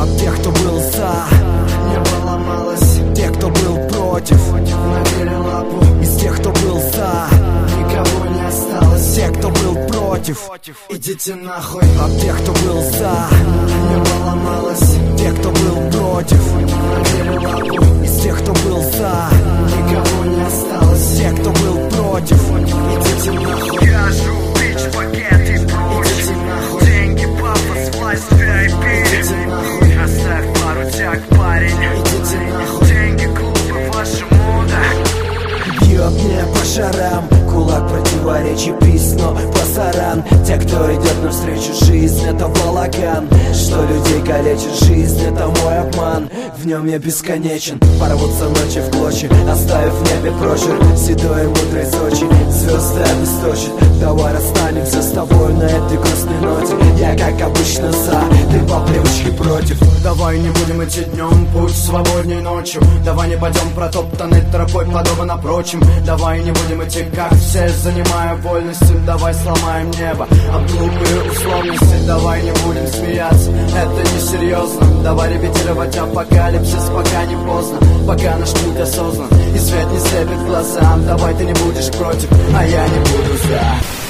Об тех, кто был за, небо ломалось. Те, кто был против, набили лапу. Из тех, кто был за, никого не осталось. Те, кто был против, идите нахуй. Об тех, кто был за, небо ломалось. Те, кто был против, набили лапу. Из тех, кто был за, никого не осталось. Те, кто был против, идите нахуй. Кажу, бич, пакет и прочь. Деньги, пафос, власть, VIP. Оставь пару тяг, парень. Деньги, клубы, ваша мода. Бьет мне по шарам, кулак противоречий письмо пасаран. Те, кто идет навстречу, жизнь это балаган. Что людей калечит, жизнь это мой обман. В нем я бесконечен, порвутся ночи в клочья, оставив в небе прочерк седой и мудрой Сочи. Звезды обесточат, давай расстанемся с тобой на этой грустной ноте. Я как обычно за, ты по привычке против. Давай не будем идти днем, путь свободней ночью. Давай не пойдем протоптанной тропой, подобно прочим. Давай не будем идти как все, занимая вольности. Давай сломаем небо об глупые условности. Давай не будем смеяться, это несерьезно. Давай репетировать апокалипсис, пока не поздно. Пока наш путь осознан и свет не слепит глазам. Давай ты не будешь против, а я не буду за.